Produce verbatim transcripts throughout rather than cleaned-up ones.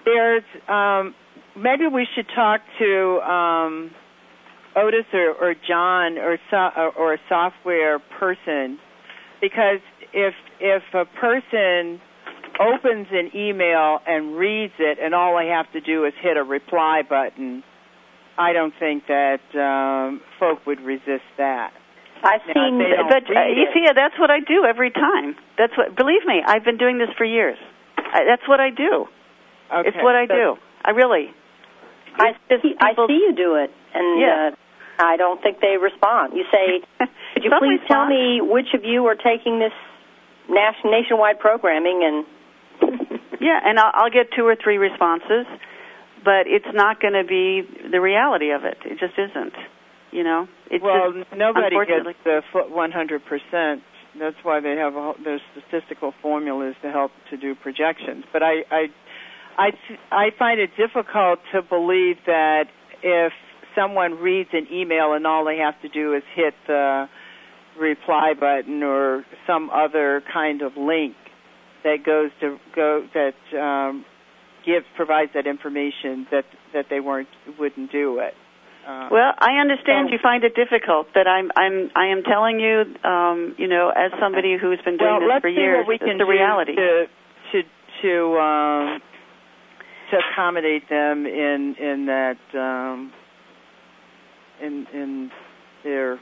there's um, maybe we should talk to um, Otis or, or John or, so, or a software person, because if if a person opens an email and reads it and all I have to do is hit a reply button, I don't think that um, folk would resist that. I've now, seen, but uh, you see, that's what I do every time. That's what. Believe me, I've been doing this for years. I, that's what I do. Okay, it's what I so do. I really. I see, I see you do it, and yeah. uh, I don't think they respond. You say, could you please respond. tell me which of you are taking this nation, nationwide programming? And yeah, and I'll, I'll get two or three responses, but it's not going to be the reality of it. It just isn't. You know, it's well, just, nobody gets the one hundred percent. That's why they have a, their statistical formulas to help to do projections. But I, I, I, I find it difficult to believe that if someone reads an email and all they have to do is hit the reply button or some other kind of link that goes to go that um, gives provides that information, that that they weren't wouldn't do it. Uh, well, I understand so, you find it difficult, but I'm I'm I am telling you, um, you know, as somebody who's been doing well, this for years, it's the reality. To to to um, to accommodate them in in that um, in in their.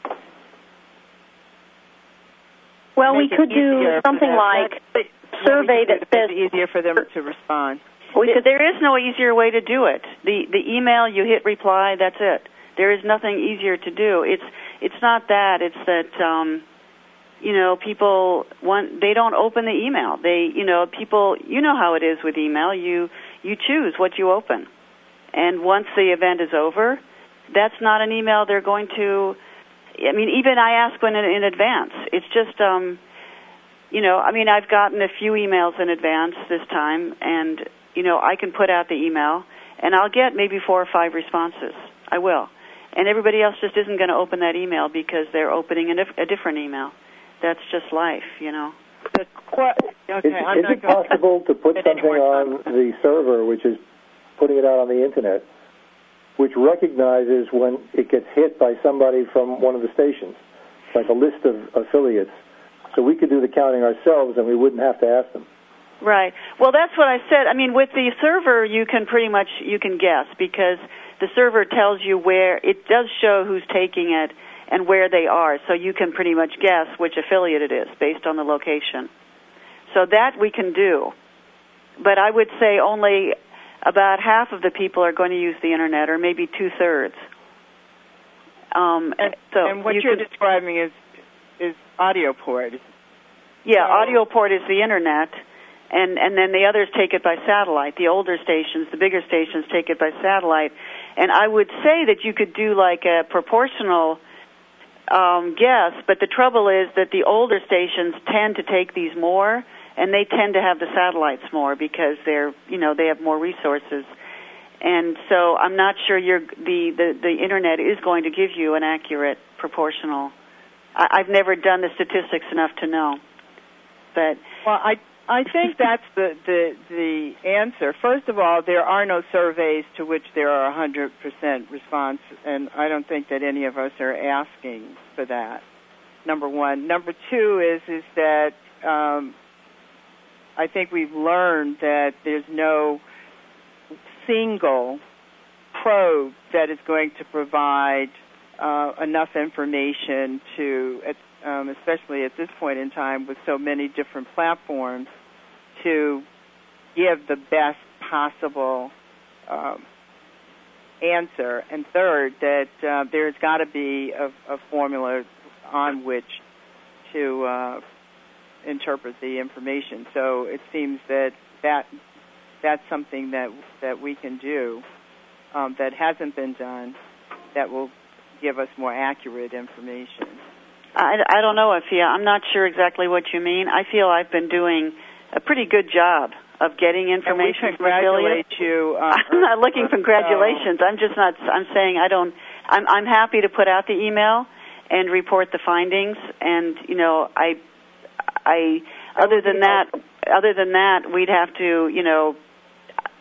Well, we could do something like a survey that says easier for them to respond. We could, there is no easier way to do it. The the email, you hit reply, that's it. There is nothing easier to do. It's it's not that. It's that um, you know, people want they don't open the email. They you know people you know how it is with email. You you choose what you open, and once the event is over, that's not an email they're going to. I mean, even I ask one in, in advance. It's just um, you know, I mean, I've gotten a few emails in advance this time, and you know, I can put out the email, and I'll get maybe four or five responses. I will. And everybody else just isn't going to open that email because they're opening a, dif- a different email. That's just life, you know. The qu- okay, is I'm is not it possible to put something on the server, which is putting it out on the Internet, which recognizes when it gets hit by somebody from one of the stations, like a list of affiliates, so we could do the counting ourselves and we wouldn't have to ask them? Right. Well, that's what I said. I mean, with the server, you can pretty much, you can guess, because the server tells you where, it does show who's taking it and where they are, so you can pretty much guess which affiliate it is based on the location. So that we can do. But I would say only about half of the people are going to use the Internet, or maybe two-thirds. Um, and, so and what you you're can, describing is, is audio port. Yeah, so, audio port is the Internet. And and then the others take it by satellite. The older stations, the bigger stations, take it by satellite. And I would say that you could do like a proportional um, guess, but the trouble is that the older stations tend to take these more, and they tend to have the satellites more because they're, you know, they have more resources. And so I'm not sure you're, the, the, the Internet is going to give you an accurate proportional. I, I've never done the statistics enough to know. But well, I. I think that's the, the the answer. First of all, there are no surveys to which there are one hundred percent response, and I don't think that any of us are asking for that, number one. Number two is, is that um, I think we've learned that there's no single probe that is going to provide uh, enough information to, um, especially at this point in time with so many different platforms, to give the best possible um, answer. And third, that uh, there's got to be a, a formula on which to uh, interpret the information. So it seems that, that that's something that that we can do um, that hasn't been done, that will give us more accurate information. I, I don't know, Afia. I'm not sure exactly what you mean. I feel I've been doing a pretty good job of getting information from affiliates. You, uh, I'm not looking for congratulations. I'm just not. I'm saying I don't. I'm I'm happy to put out the email and report the findings. And you know, I I other than that, other than that, we'd have to you know,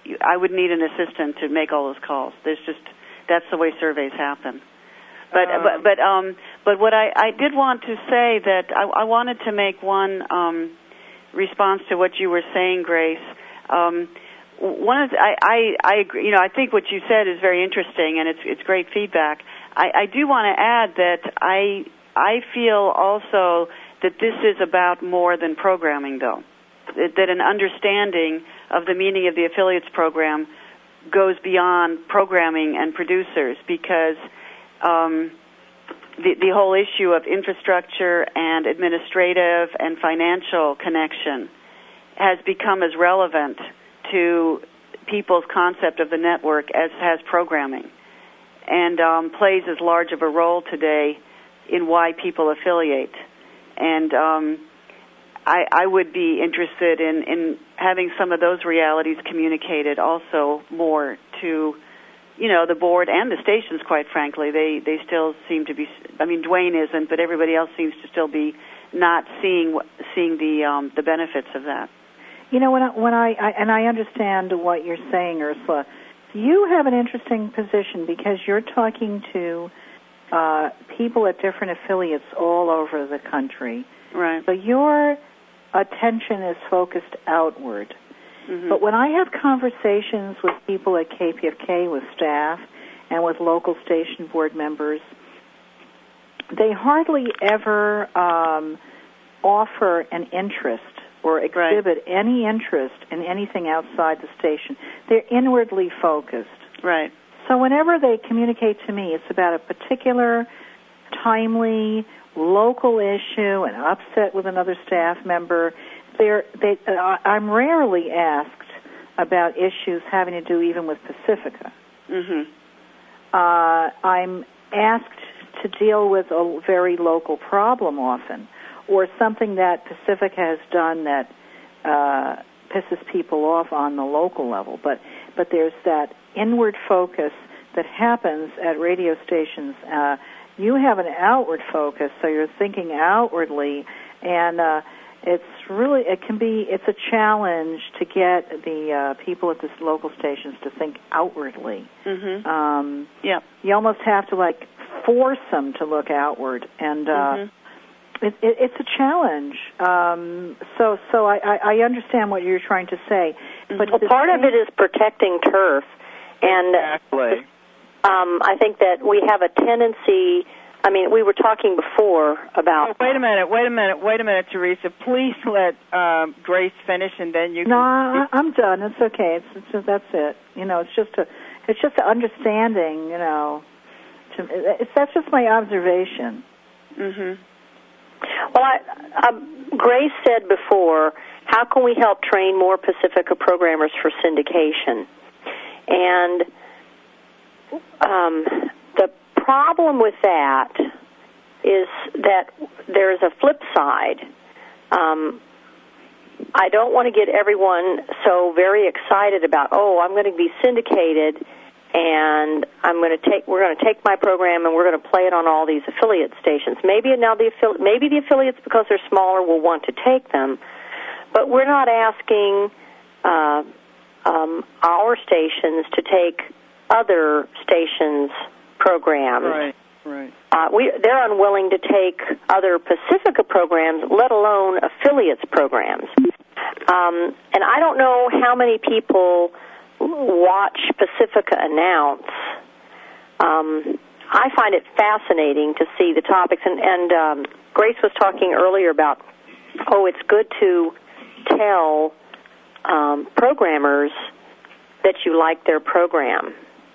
I would need an assistant to make all those calls. There's just that's the way surveys happen. But um, but but um but what I, I did want to say that I, I wanted to make one um, response to what you were saying, Grace. Um, one of the, I, I I agree, you know I think what you said is very interesting and it's it's great feedback. I, I do want to add that I I feel also that this is about more than programming, though. That, that an understanding of the meaning of the affiliates program goes beyond programming and producers because Um, the, the whole issue of infrastructure and administrative and financial connection has become as relevant to people's concept of the network as has programming, and um, plays as large of a role today in why people affiliate. And um, I, I would be interested in, in having some of those realities communicated also more to you know, the board and the stations, quite frankly. They they still seem to be, I mean, Dwayne isn't, but everybody else seems to still be not seeing seeing the um, the benefits of that. You know, when I, when I, I, and I understand what you're saying, Ursula, you have an interesting position because you're talking to uh, people at different affiliates all over the country. Right. So your attention is focused outward. Mm-hmm. But when I have conversations with people at K P F K, with staff, and with local station board members, they hardly ever um, offer an interest or exhibit right. any interest in anything outside the station. They're inwardly focused. Right. So whenever they communicate to me, it's about a particular, timely, local issue, an upset with another staff member. They're, they, uh, I'm rarely asked about issues having to do even with Pacifica. Mm-hmm. Uh, I'm asked to deal with a very local problem often, or something that Pacifica has done that uh, pisses people off on the local level. But but there's that inward focus that happens at radio stations. Uh, you have an outward focus, so you're thinking outwardly, and uh, it's really, it can be, it's a challenge to get the uh, people at the local stations to think outwardly. Mm-hmm. Um, yeah. You almost have to, like, force them to look outward, and uh, mm-hmm. it, it, it's a challenge. Um, so so I, I, I understand what you're trying to say. But well, part of it is protecting turf, and exactly. um, I think that we have a tendency... I mean, we were talking before about... Oh, wait a minute, wait a minute, wait a minute, Teresa. Please let um, Grace finish, and then you can... No, I, I'm done. It's okay. It's, it's just, that's it. You know, it's just a, it's just an understanding, you know. To, it's, that's just my observation. Mm-hmm. Well, I, um, Grace said before, how can we help train more Pacifica programmers for syndication? And... Um, the problem with that is that there's a flip side. Um, I don't want to get everyone so very excited about, oh, I'm going to be syndicated, and I'm going to take we're going to take my program and we're going to play it on all these affiliate stations. Maybe now the affili- maybe the affiliates, because they're smaller, will want to take them, but we're not asking uh, um, our stations to take other stations' programs. Right, right. Uh, we, they're unwilling to take other Pacifica programs, let alone affiliates programs. Um, and I don't know how many people watch Pacifica announce. Um, I find it fascinating to see the topics. And, and um, Grace was talking earlier about, oh, it's good to tell um, programmers that you like their program.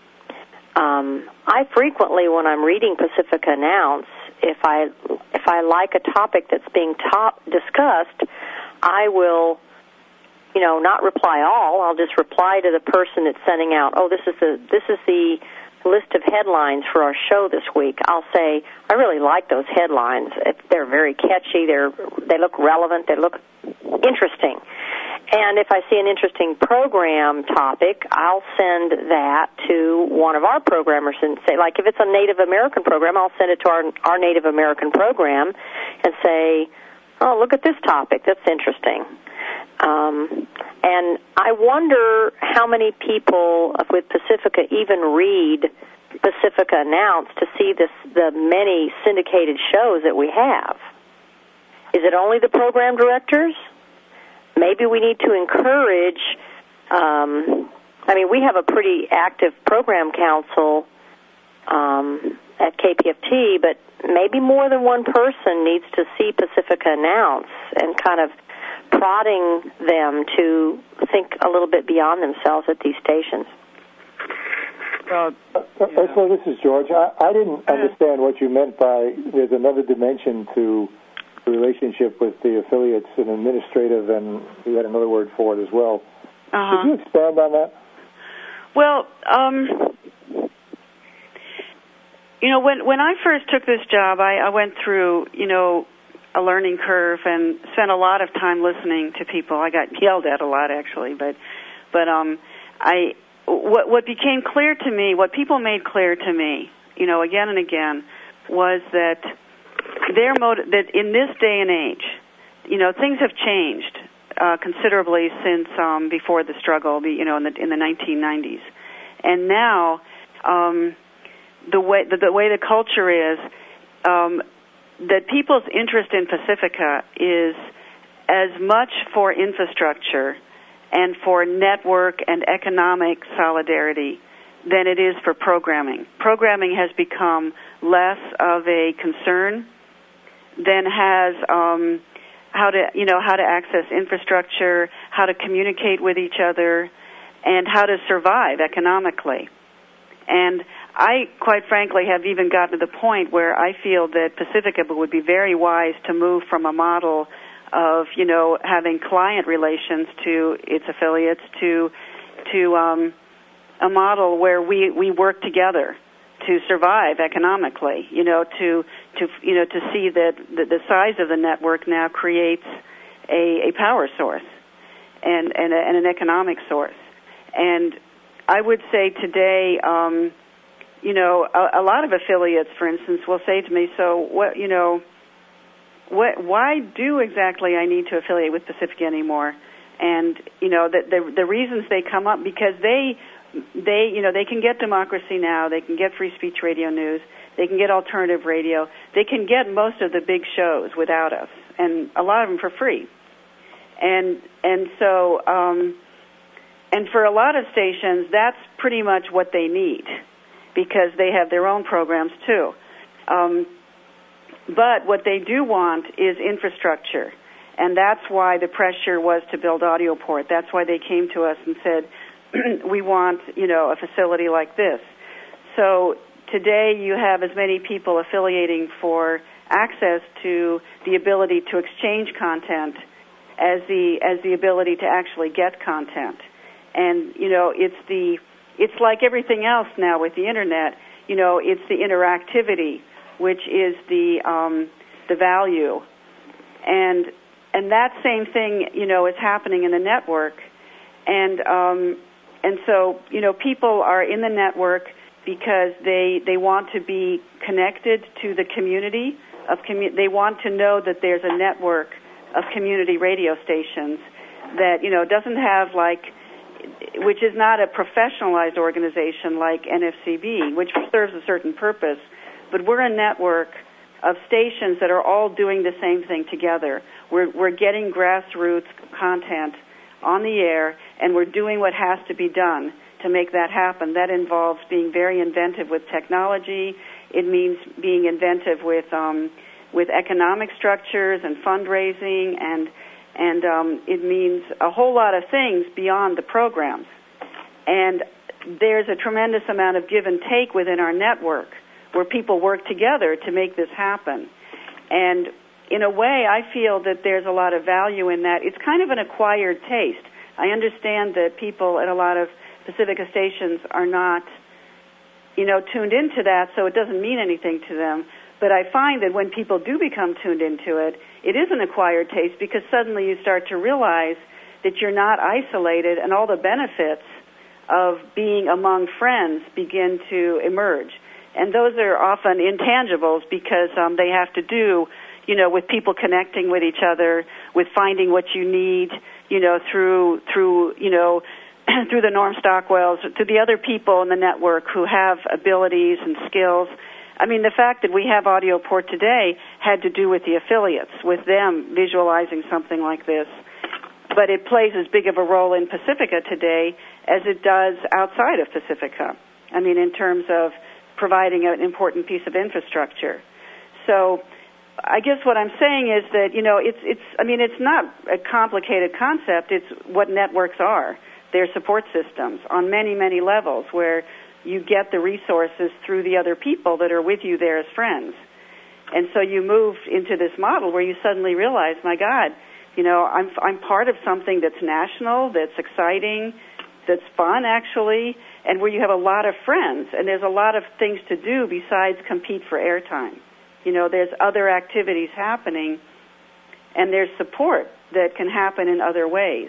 Um, I frequently, when I'm reading Pacifica Announce, if I if I like a topic that's being top discussed, I will, you know, not reply all. I'll just reply to the person that's sending out. Oh, this is the this is the list of headlines for our show this week. I'll say I really like those headlines. They're very catchy. They're they look relevant. They look interesting. And if I see an interesting program topic, I'll send that to one of our programmers and say, like, if it's a Native American program, I'll send it to our, our Native American program and say, oh, look at this topic. That's interesting. Um, and I wonder how many people with Pacifica even read Pacifica Announced to see this, the many syndicated shows that we have. Is it only the program directors? Maybe we need to encourage, um, I mean, we have a pretty active program council um, at K P F T, but maybe more than one person needs to see Pacifica Announce and kind of prodding them to think a little bit beyond themselves at these stations. Well, uh, yeah. So this is George. I, I didn't understand what you meant by there's another dimension to the relationship with the affiliates, and administrative, and you had another word for it as well. Uh-huh. Could you expand on that? Well, um, you know, when when I first took this job, I, I went through, you know, a learning curve and spent a lot of time listening to people. I got yelled at a lot, actually, but but um, I what what became clear to me, what people made clear to me, you know, again and again, was that their motive, that in this day and age, you know, things have changed uh, considerably since um, before the struggle, you know, in the in the nineteen nineties, and now um, the way the, the way the culture is. Um, that people's interest in Pacifica is as much for infrastructure and for network and economic solidarity than it is for programming. Programming has become less of a concern than has um, how to, you know, how to access infrastructure, how to communicate with each other, and how to survive economically. And I, quite frankly, have even gotten to the point where I feel that Pacifica would be very wise to move from a model of, you know, having client relations to its affiliates to to um, a model where we, we work together to survive economically. You know, to to you know to see that the, the size of the network now creates a, a power source and and, a, and an economic source. And I would say today. Um, You know, a, a lot of affiliates, for instance, will say to me, "So, what? You know, what? Why do exactly I need to affiliate with Pacifica anymore?" And you know, the, the the reasons they come up because they, they, you know, they can get Democracy Now!, they can get Free Speech Radio News, they can get alternative radio, they can get most of the big shows without us, and a lot of them for free. And and so, um, and for a lot of stations, that's pretty much what they need, because they have their own programs too. Um, but what they do want is infrastructure, and that's why the pressure was to build AudioPort. That's why they came to us and said, we want, you know, a facility like this. So today you have as many people affiliating for access to the ability to exchange content as the as the ability to actually get content. And, you know, it's the It's like everything else now with the internet. You know, it's the interactivity, which is the um, the value, and and that same thing, you know, is happening in the network, and um, and so you know, people are in the network because they they want to be connected to the community of commu- They want to know that there's a network of community radio stations that, you know, doesn't have like. Which is not a professionalized organization like N F C B, which serves a certain purpose, but we're a network of stations that are all doing the same thing together. We're, we're getting grassroots content on the air, and we're doing what has to be done to make that happen. That involves being very inventive with technology. It means being inventive with um, with economic structures and fundraising, and And um, it means a whole lot of things beyond the programs. And there's a tremendous amount of give and take within our network where people work together to make this happen. And in a way, I feel that there's a lot of value in that. It's kind of an acquired taste. I understand that people at a lot of Pacifica stations are not, you know, tuned into that, so it doesn't mean anything to them. But I find that when people do become tuned into it, it is an acquired taste because suddenly you start to realize that you're not isolated, and all the benefits of being among friends begin to emerge. And those are often intangibles because um, they have to do, you know, with people connecting with each other, with finding what you need, you know, through through you know, through the Norm Stockwells, to the other people in the network who have abilities and skills. I mean, the fact that we have AudioPort today had to do with the affiliates, with them visualizing something like this. But it plays as big of a role in Pacifica today as it does outside of Pacifica. I mean, in terms of providing an important piece of infrastructure. So I guess what I'm saying is that, you know, it's, it's, I mean, it's not a complicated concept. It's what networks are. They're support systems on many, many levels where you get the resources through the other people that are with you there as friends. And so you move into this model where you suddenly realize, my God, you know, I'm, I'm part of something that's national, that's exciting, that's fun, actually, and where you have a lot of friends, and there's a lot of things to do besides compete for airtime. You know, there's other activities happening, and there's support that can happen in other ways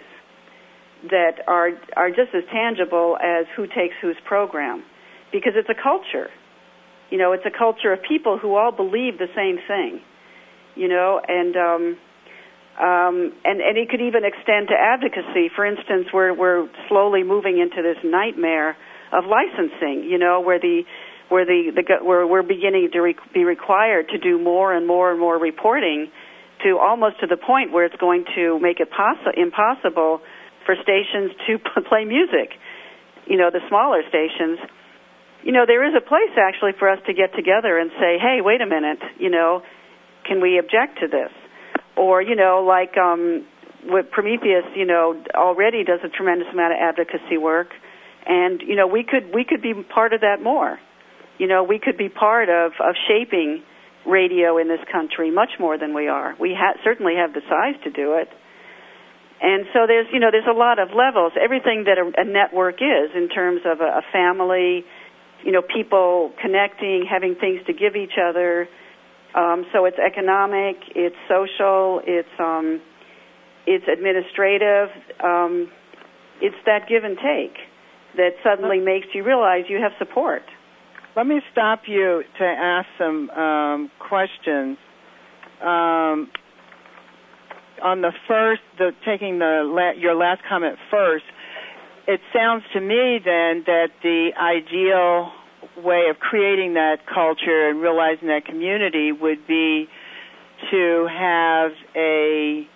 that are are just as tangible as who takes whose program, because it's a culture. You know, it's a culture of people who all believe the same thing, you know, and um, um, and, and it could even extend to advocacy. For instance, we're, we're slowly moving into this nightmare of licensing, you know, where the where the, the where we're beginning to re- be required to do more and more and more reporting, to almost to the point where it's going to make it poss- impossible for stations to play music, you know, the smaller stations. You know, there is a place actually for us to get together and say, hey, wait a minute, you know, can we object to this? Or, you know, like um, what Prometheus, you know, already does a tremendous amount of advocacy work, and, you know, we could we could be part of that more. You know, we could be part of, of shaping radio in this country much more than we are. We ha- certainly have the size to do it. And so there's, you know, there's a lot of levels, everything that a, a network is in terms of a, a family, you know, people connecting, having things to give each other. Um, so it's economic, it's social, it's um, it's administrative. Um, it's that give and take that suddenly makes you realize you have support. Let me stop you to ask some um, questions. Um, on the first, the, taking the la- your last comment first, it sounds to me then that the ideal way of creating that culture and realizing that community would be to have a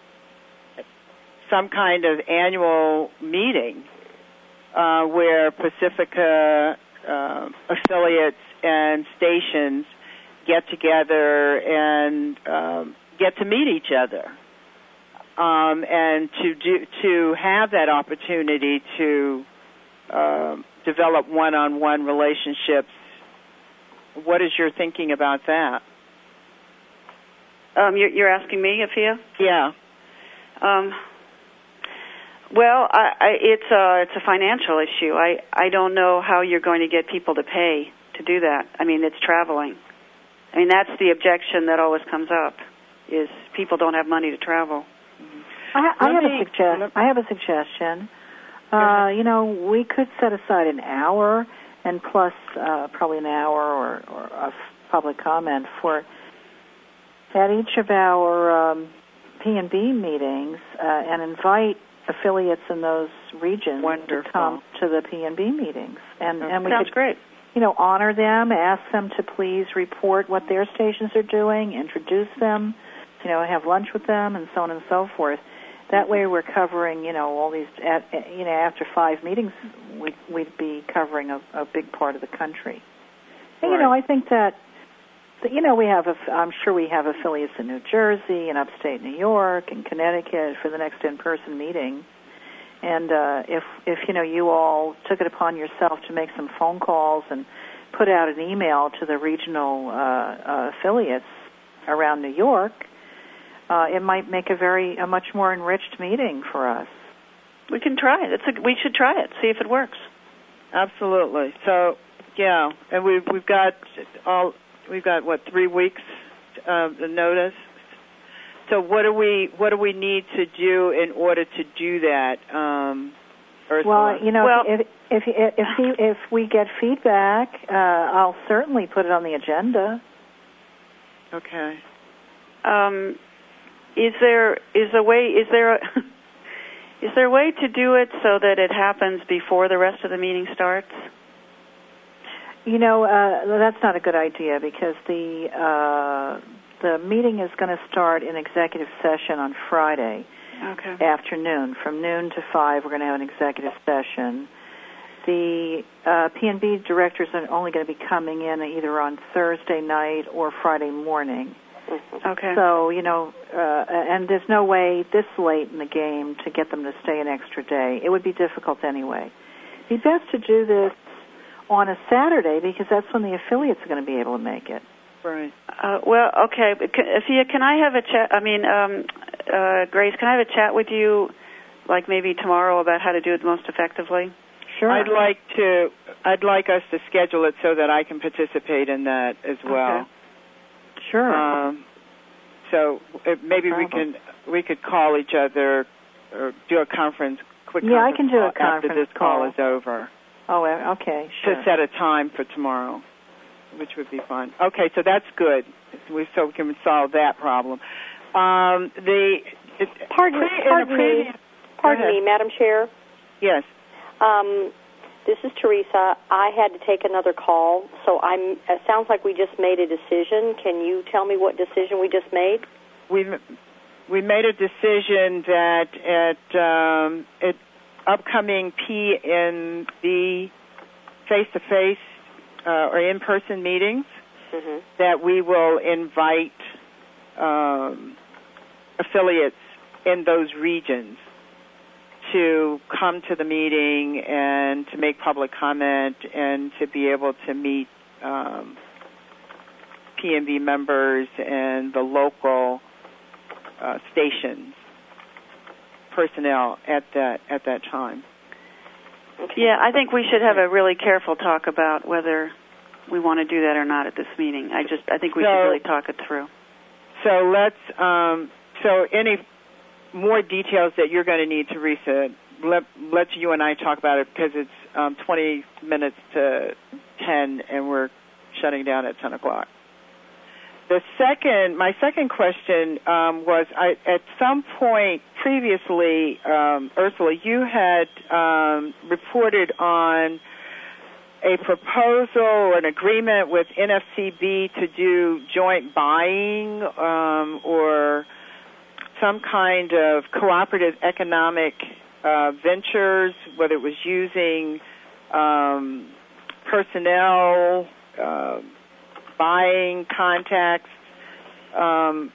some kind of annual meeting uh, where Pacifica uh, affiliates and stations get together and um, get to meet each other, um, and to do to have that opportunity to uh, develop one-on-one relationships. What is your thinking about that? Um, you're, you're asking me, Afia? Yeah. Um, well, I, I, it's a it's a financial issue. I I don't know how you're going to get people to pay to do that. I mean, it's traveling. I mean, that's the objection that always comes up, is people don't have money to travel. I, I have a suggest. I have a suggestion. Uh, you know, we could set aside an hour, and plus uh, probably an hour or, or of public comment for at each of our um, P and B meetings, uh, and invite affiliates in those regions Wonderful. to come to the P and B meetings. And, and we Sounds could, great. you know, honor them, ask them to please report what their stations are doing, introduce them, you know, have lunch with them, and so on and so forth. That way we're covering, you know, all these, at, you know, after five meetings, we'd, we'd be covering a, a big part of the country. And, you know, I think that, that, you know, we have, a, I'm sure we have affiliates in New Jersey and upstate New York and Connecticut for the next in-person meeting. And uh, if, if, you know, you all took it upon yourself to make some phone calls and put out an email to the regional uh, uh, affiliates around New York, Uh, it might make a very a much more enriched meeting for us. We can try it. It's a, we should try it. See if it works. Absolutely. So, yeah, and we've we've got all we've got what three weeks uh, the notice. So what do we what do we need to do in order to do that? Um, well, you know, well, if if if if, he, if we get feedback, uh, I'll certainly put it on the agenda. Okay. um, is there is a way is there a, is there a way to do it so that it happens before the rest of the meeting starts? You know, uh, that's not a good idea because the uh, the meeting is going to start in executive session on Friday okay. afternoon. From noon to five, we're going to have an executive session. The uh, P and B directors are only going to be coming in either on Thursday night or Friday morning. Okay. So, you know, uh, and there's no way this late in the game to get them to stay an extra day. It would be difficult anyway. It'd be best to do this on a Saturday because that's when the affiliates are going to be able to make it. Right. Uh, well, okay. Afia, can I have a chat? I mean, um, uh, Grace, can I have a chat with you, like maybe tomorrow, about how to do it most effectively? Sure. I'd like to. I'd like us to schedule it so that I can participate in that as well. Okay. Sure. Um, so it, maybe we can we could call each other or do a conference. Quick yeah, conference I can do a call conference after this call. call is over. Oh, okay. Sure. To set a time for tomorrow, which would be fun. Okay, so that's good. We so we can solve that problem. Um, the it, pardon, pre, pardon previous, me, pardon me, Madam Chair. Yes. Um, this is Teresa. I had to take another call, so I'm. It sounds like we just made a decision. Can you tell me what decision we just made? We we made a decision that at um, at upcoming P N B face-to-face uh, or in-person meetings, mm-hmm. that we will invite um, affiliates in those regions to come to the meeting and to make public comment and to be able to meet um, P N B members and the local uh, stations personnel at that at that time. Okay. Yeah, I think we should have a really careful talk about whether we want to do that or not at this meeting. I just I think we so, should really talk it through. So let's um, so any more details that you're going to need, Teresa, let let you and I talk about it because it's um, twenty minutes to ten and we're shutting down at ten o'clock. The second, my second question um, was, I, at some point previously, um, Ursula, you had um, reported on a proposal or an agreement with N F C B to do joint buying um, or some kind of cooperative economic uh, ventures, whether it was using um, personnel, uh, buying contacts, um,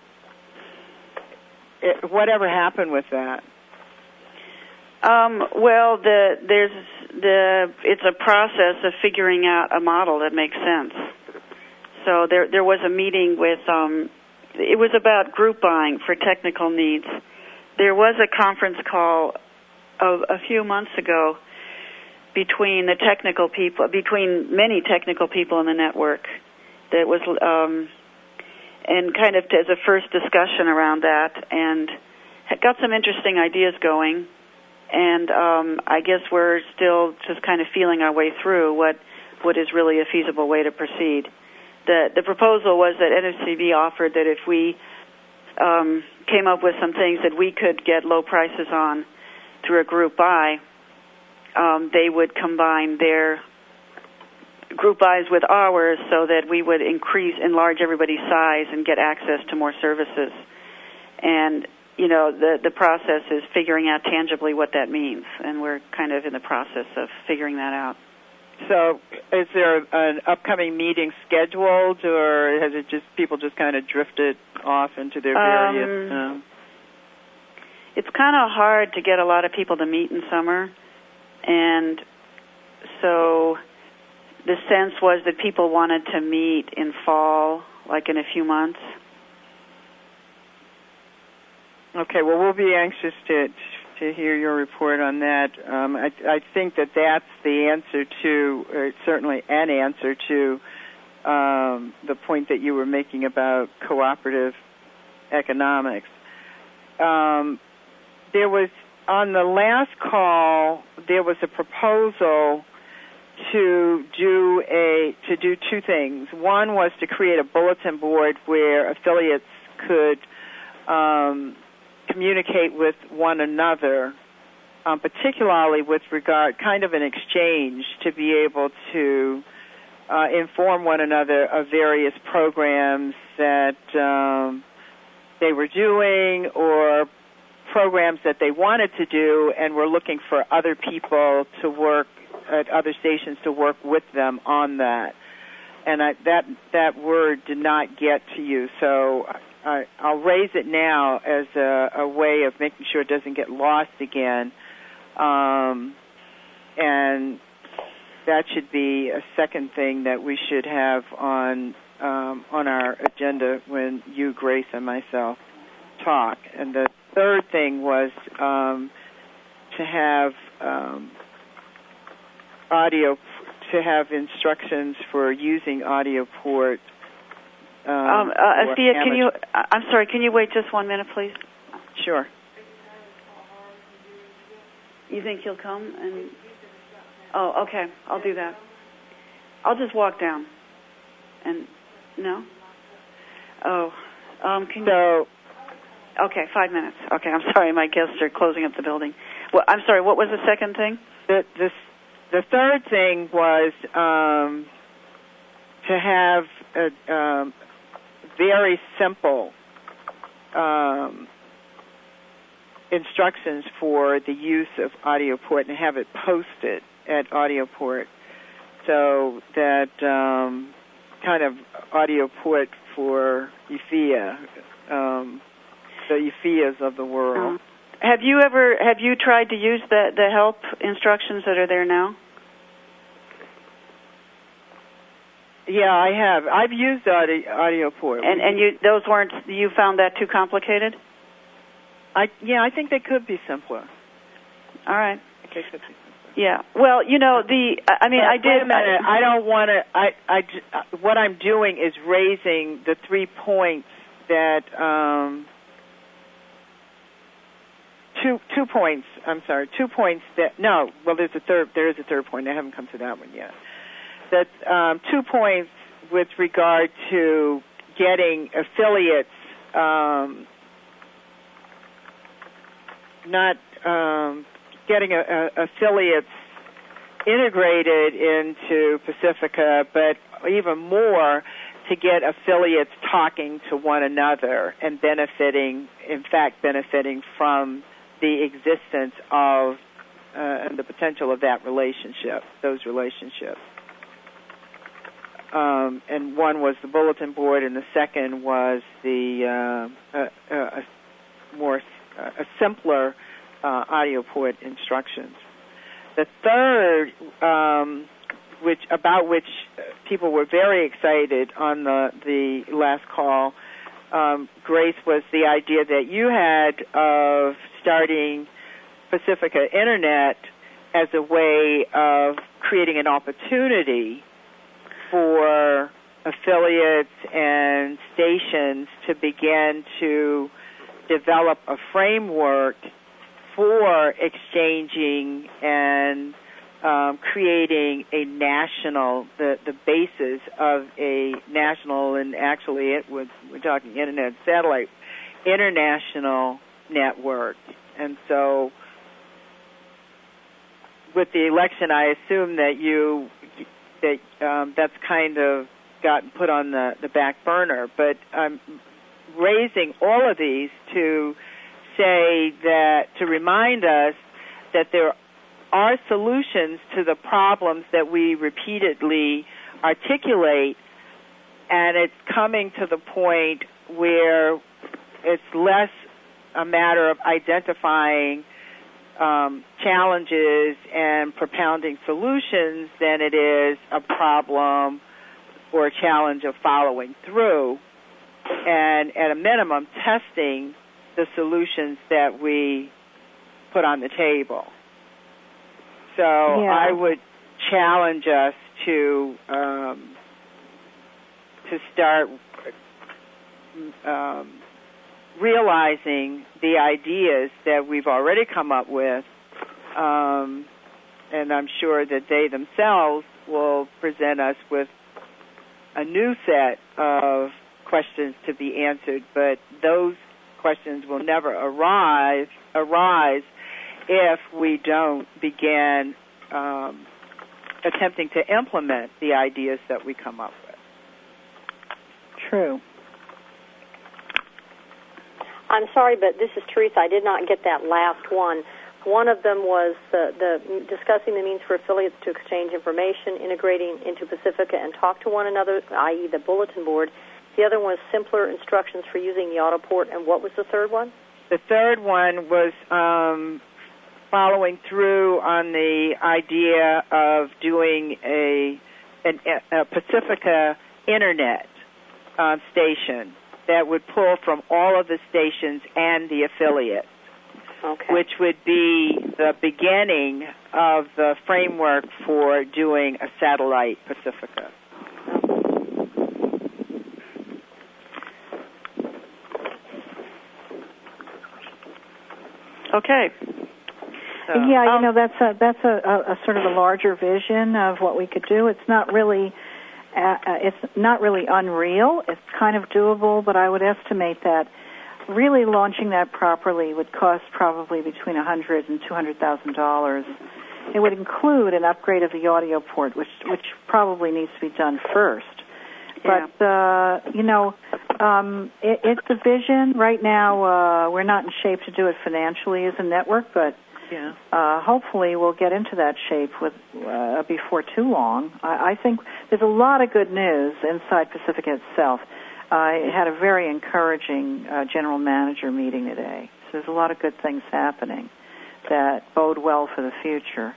it, whatever happened with that? Um, well, the, there's the it's a process of figuring out a model that makes sense. So there there was a meeting with um, it was about group buying for technical needs. There was a conference call of a few months ago between the technical people, between many technical people in the network. That was, um, and kind of as a first discussion around that, and had got some interesting ideas going. And um, I guess we're still just kind of feeling our way through what what is really a feasible way to proceed. The the proposal was that N F C B offered that if we um, came up with some things that we could get low prices on through a group buy, um, they would combine their group buys with ours so that we would increase, enlarge everybody's size and get access to more services. And, you know, the, the process is figuring out tangibly what that means, and we're kind of in the process of figuring that out. So is there an upcoming meeting scheduled, or has it just people just kind of drifted off into their various... Um, um... It's kind of hard to get a lot of people to meet in summer, and so the sense was that people wanted to meet in fall, like in a few months. Okay, well, we'll be anxious to to hear your report on that. Um, I, I think that that's the answer to, or certainly an answer to, um, the point that you were making about cooperative economics. Um, there was, on the last call, there was a proposal to do a to do two things. One was to create a bulletin board where affiliates could um, communicate with one another, um, particularly with regard, kind of an exchange, to be able to uh, inform one another of various programs that um, they were doing or programs that they wanted to do and were looking for other people to work at other stations to work with them on that. And I, that that word did not get to you, so I, I'll raise it now as a, a way of making sure it doesn't get lost again. Um, and that should be a second thing that we should have on um, on our agenda when you, Grace, and myself talk. And the third thing was um, to have um, audio, to have instructions for using audio port. Um, um, uh, Althea, can you? I'm sorry. Can you wait just one minute, please? Sure. You think he'll come? And oh, okay. I'll do that. I'll just walk down. And no. Oh, um, can so. You? Okay, five minutes. Okay, I'm sorry. My guests are closing up the building. Well, I'm sorry. What was the second thing? The the, the third thing was um, to have a um, very simple um, instructions for the use of AudioPort and have it posted at AudioPort, so that um, kind of AudioPort for E F I A. Um, the E F I As of the world. Uh, have you ever have you tried to use the the help instructions that are there now? Yeah, I have. I've used audio, AudioPort. And and you those weren't you found that too complicated? I yeah, I think they could be simpler. All right. I think they could be simpler. Yeah. Well, you know the I mean but I did. Wait a minute. I, I don't want to. I I what I'm doing is raising the three points that. Um, Two two points. I'm sorry. Two points that no. Well, there's a third. There is a third point. I haven't come to that one yet. That um, two points with regard to getting affiliates, um, not um, getting a, a affiliates integrated into Pacifica, but even more to get affiliates talking to one another and benefiting, in fact, benefiting from the existence of uh, and the potential of that relationship, those relationships. Um, and one was the bulletin board, and the second was the uh, uh, uh, a more uh, a simpler uh, AudioPort instructions. The third, um, which about which people were very excited on the the last call, um, Grace, was the idea that you had of starting Pacifica Internet as a way of creating an opportunity for affiliates and stations to begin to develop a framework for exchanging and um, creating a national, the, the basis of a national, and actually it was, we're talking internet satellite, international network. And so with the election, I assume that you, that um, that's kind of gotten put on the, the back burner. But I'm raising all of these to say that, to remind us that there are solutions to the problems that we repeatedly articulate, and it's coming to the point where it's less a matter of identifying um, challenges and propounding solutions than it is a problem or a challenge of following through, and at a minimum testing the solutions that we put on the table. So yeah. I would challenge us to um, to start um, realizing the ideas that we've already come up with, um, and I'm sure that they themselves will present us with a new set of questions to be answered, but those questions will never arise, arise if we don't begin um, attempting to implement the ideas that we come up with. True. I'm sorry, but this is Teresa. I did not get that last one. One of them was the, the discussing the means for affiliates to exchange information, integrating into Pacifica and talk to one another, that is the bulletin board. The other one was simpler instructions for using the Autoport. And what was the third one? The third one was um, following through on the idea of doing a, an, a Pacifica Internet uh, station that would pull from all of the stations and the affiliates. Okay. Which would be the beginning of the framework for doing a satellite Pacifica. Okay. So, yeah, um, you know, that's a that's a, a, a sort of a larger vision of what we could do. It's not really uh, it's not really unreal. It's kind of doable, but I would estimate that really launching that properly would cost probably between a hundred and two hundred thousand dollars. It would include an upgrade of the audio port, which which probably needs to be done first. Yeah. But uh, you know, um, it, it's a vision. Right now, uh, we're not in shape to do it financially as a network, but yeah. uh, hopefully we'll get into that shape with uh, before too long. I, I think there's a lot of good news inside Pacifica itself. I had a very encouraging uh, general manager meeting today. So there's a lot of good things happening that bode well for the future.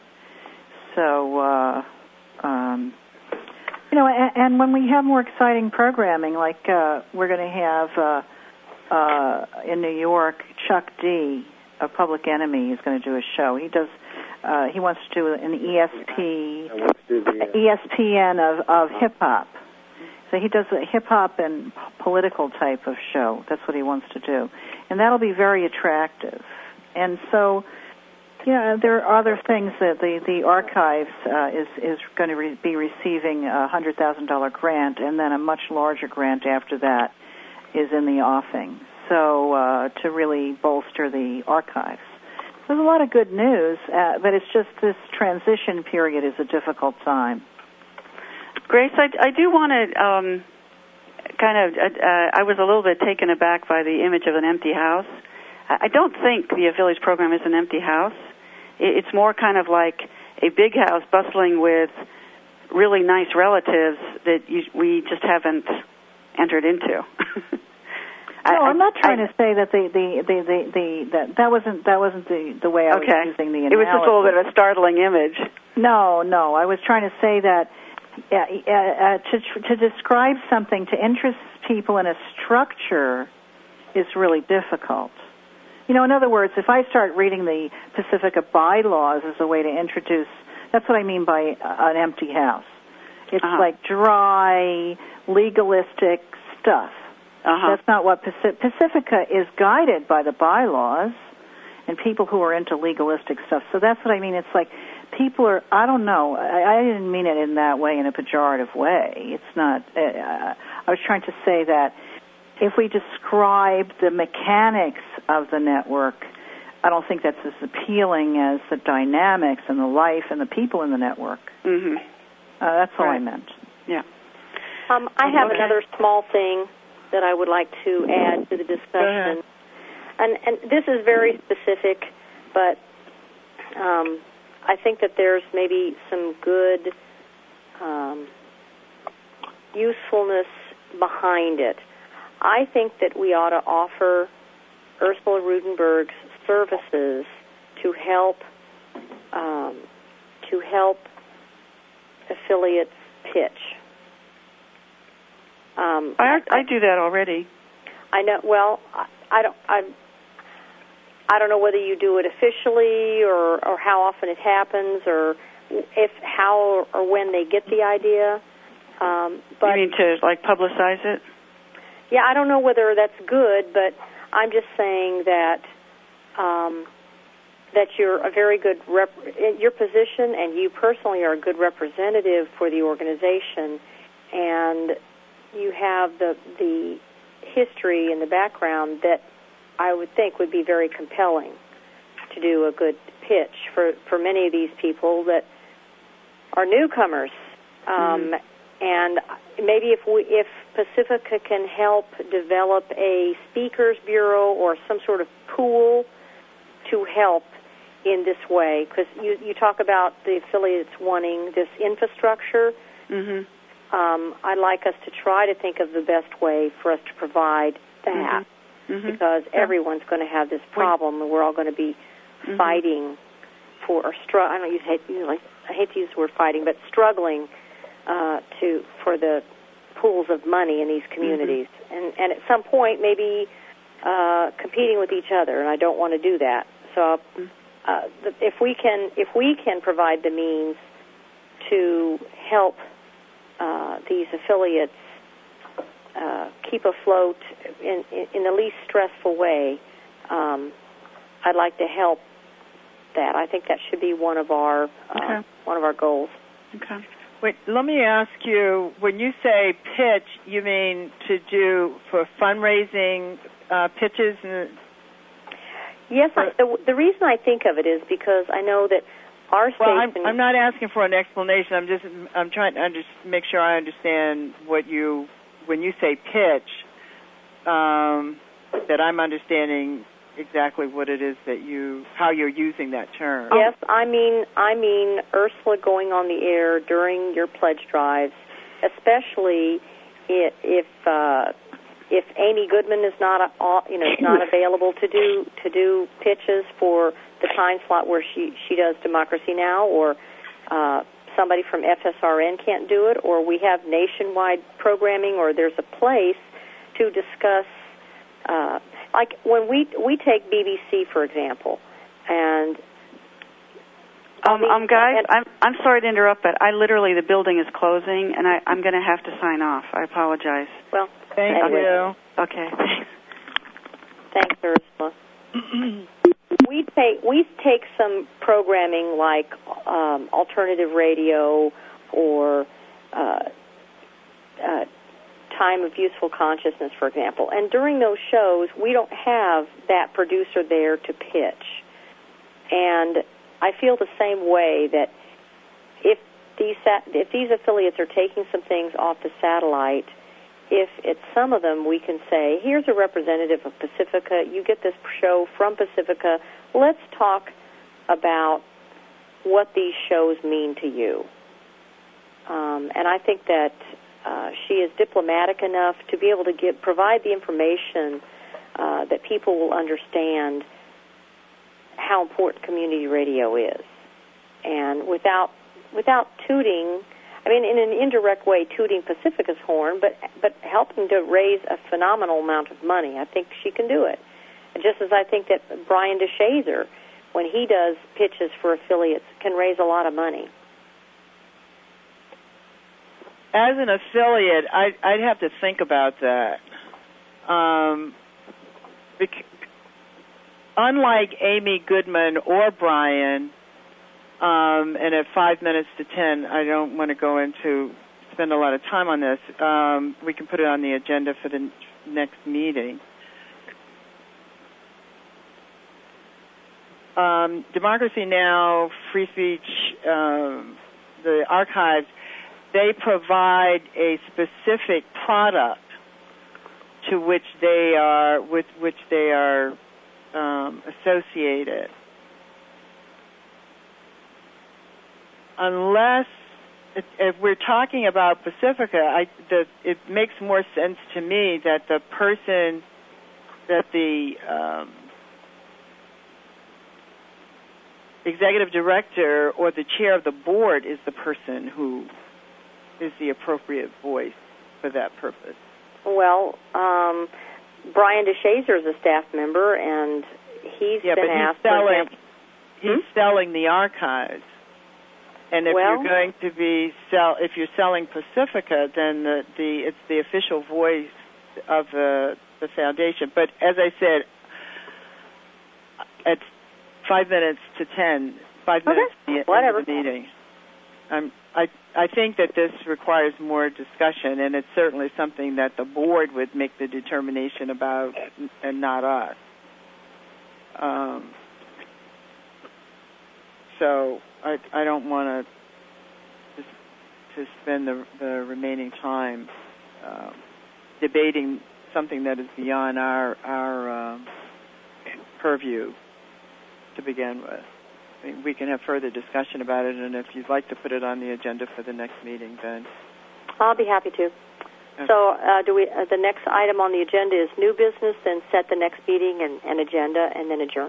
So, uh, um, you know, and, and when we have more exciting programming, like uh, we're going to have uh, uh, in New York, Chuck D of Public Enemy is going to do a show. He does. Uh, he wants to do an E S P, E S P N of, of hip hop. So he does a hip-hop and political type of show. That's what he wants to do. And that'll be very attractive. And so, yeah, there are other things that the, the archives uh, is, is going to re- be receiving a one hundred thousand dollars grant, and then a much larger grant after that is in the offing. So uh, to really bolster the archives. There's a lot of good news, uh, but it's just this transition period is a difficult time. Grace, I, I do want to um, kind of, uh, I was a little bit taken aback by the image of an empty house. I don't think the affiliates program is an empty house. It's more kind of like a big house bustling with really nice relatives that you, we just haven't entered into. No, I, I'm not trying I, to say that the the, the, the, the that that wasn't that wasn't the, the way I okay. was using the analogy. It was just a little bit of a startling image. No, no, I was trying to say that uh, uh, to to describe something to interest people in a structure is really difficult. You know, in other words, if I start reading the Pacifica bylaws as a way to introduce, that's what I mean by an empty house. It's uh-huh. like dry, legalistic stuff. Uh-huh. That's not what Pacific, Pacifica is guided by the bylaws and people who are into legalistic stuff. So that's what I mean. It's like people are, I don't know, I, I didn't mean it in that way, in a pejorative way. It's not, uh, I was trying to say that if we describe the mechanics of the network, I don't think that's as appealing as the dynamics and the life and the people in the network. Mm-hmm. Uh, that's all right. I meant. Yeah. Um, I have okay. another small thing that I would like to add to the discussion. And, and this is very specific, but um, I think that there's maybe some good um, usefulness behind it. I think that we ought to offer Ursula Rudenberg's services to help um, to help affiliates pitch. Um, I, I do that already. I know. Well, I, I don't. I. I don't know whether you do it officially or, or how often it happens or if how or when they get the idea. Um, but you mean to like publicize it? Yeah, I don't know whether that's good, but I'm just saying that um, that you're a very good rep- your position and you personally are a good representative for the organization, and you have the the history and the background that I would think would be very compelling to do a good pitch for, for many of these people that are newcomers. Um, mm-hmm. And maybe if we, if Pacifica can help develop a speakers bureau or some sort of pool to help in this way, because you, you talk about the affiliates wanting this infrastructure. Mm-hmm. Um, I'd like us to try to think of the best way for us to provide that, mm-hmm. Mm-hmm. because yeah. everyone's going to have this problem, and we're all going to be mm-hmm. fighting for, or str- I don't use hate, you know, like, I hate to use the word fighting, but struggling uh, to for the pools of money in these communities, mm-hmm. and and at some point maybe uh, competing with each other, and I don't want to do that. So uh, the, if we can if we can provide the means to help uh, these affiliates uh, keep afloat in, in in the least stressful way, um, I'd like to help that. I think that should be one of our uh, okay. one of our goals. Okay. Wait, let me ask you, when you say pitch, you mean to do for fundraising uh, pitches? And yes, I, the, the reason I think of it is because I know that our station... Well, I'm, I'm not asking for an explanation. I'm just I'm trying to under, make sure I understand what you, when you say pitch, um, that I'm understanding exactly what it is that you, how you're using that term. Yes, I mean, I mean Ursula going on the air during your pledge drives, especially if if, uh, if Amy Goodman is not, uh, you know, not available to do to do pitches for the time slot where she she does Democracy Now, or uh, somebody from F S R N can't do it, or we have nationwide programming, or there's a place to discuss. Uh, Like when we we take B B C, for example, and um, um guys, and, I'm I'm sorry to interrupt, but I literally the building is closing, and I I'm going to have to sign off. I apologize. Well, thank anyway. you. Okay, thanks. Thanks, Ursula. we take we take some programming like um, alternative radio or. Uh, uh, Time of Useful Consciousness, for example. And during those shows, we don't have that producer there to pitch. And I feel the same way that if these if these affiliates are taking some things off the satellite, if at some of them we can say, here's a representative of Pacifica, you get this show from Pacifica, let's talk about what these shows mean to you. Um, and I think that Uh, she is diplomatic enough to be able to give, provide the information uh, that people will understand how important community radio is. And without without tooting, I mean, in an indirect way, tooting Pacifica's horn, but but helping to raise a phenomenal amount of money, I think she can do it. And just as I think that Brian DeShazer, when he does pitches for affiliates, can raise a lot of money. As an affiliate, I, I'd have to think about that. Um, bec- unlike Amy Goodman or Brian, um, and at five minutes to ten, I don't want to go into, spend a lot of time on this. Um, we can put it on the agenda for the next meeting. Um, Democracy Now!, Free Speech, um, the archives, they provide a specific product to which they are with which they are um, associated. Unless if, if we're talking about Pacifica, I, the, it makes more sense to me that the person that the um, executive director or the chair of the board is the person who is the appropriate voice for that purpose. Well, um, Brian DeShazer is a staff member, and he's yeah, been but he's asked. Selling, for he's hmm? selling the archives, and if well, you're going to be sell, if you're selling Pacifica, then the, the it's the official voice of the the foundation. But as I said, at five minutes to ten, five okay. minutes to the Whatever. end of the meeting. I'm, I I think that this requires more discussion, and it's certainly something that the board would make the determination about, and not us. Um, so I I don't want to to spend the the remaining time uh, debating something that is beyond our our uh, purview to begin with. I mean, we can have further discussion about it, and if you'd like to put it on the agenda for the next meeting, then I'll be happy to. Okay. So, uh, do we? Uh, the next item on the agenda is new business, then set the next meeting and, and agenda, and then adjourn.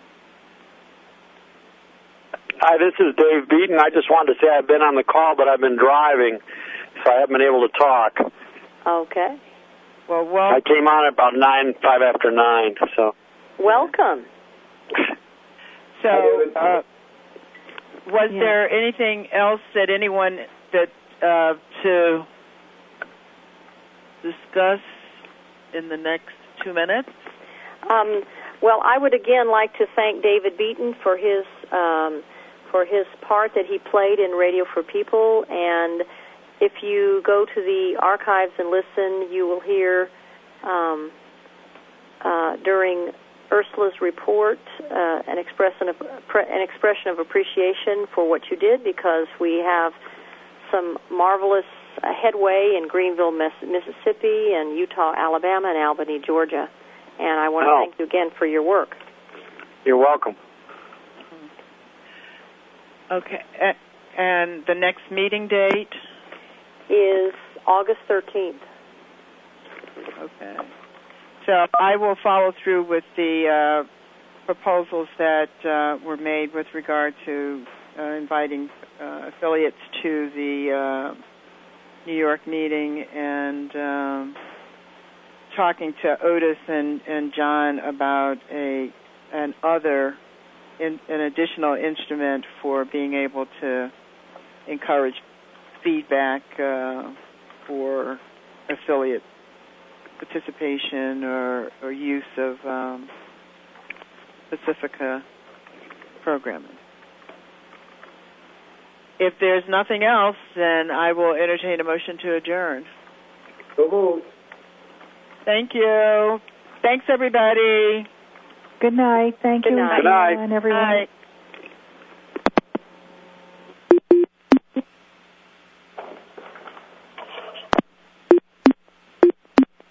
Hi, this is Dave Beaton. I just wanted to say I've been on the call, but I've been driving, so I haven't been able to talk. Okay. Well, well. I came on at about nine, five after nine. So. Welcome. So, uh, was yeah. there anything else that anyone that uh, to discuss in the next two minutes? Um, well, I would again like to thank David Beaton for his um, for his part that he played in Radio for People. And if you go to the archives and listen, you will hear um, uh, during Ursula's report, uh, an expression of an expression of appreciation for what you did, because we have some marvelous uh, headway in Greenville, Mississippi, and Utah, Alabama, and Albany, Georgia. And I want to oh. thank you again for your work. You're welcome. Okay, and the next meeting date is August thirteenth. Okay. So I will follow through with the uh, proposals that uh, were made with regard to uh, inviting uh, affiliates to the uh, New York meeting, and um, talking to Otis and, and John about a an other in, an additional instrument for being able to encourage feedback uh, for affiliate participation or, or use of um, Pacifica programming. If there's nothing else, then I will entertain a motion to adjourn. So moved. Thank you. Thanks, everybody. Good night. Thank Good you, night. Good night. everyone. Good night.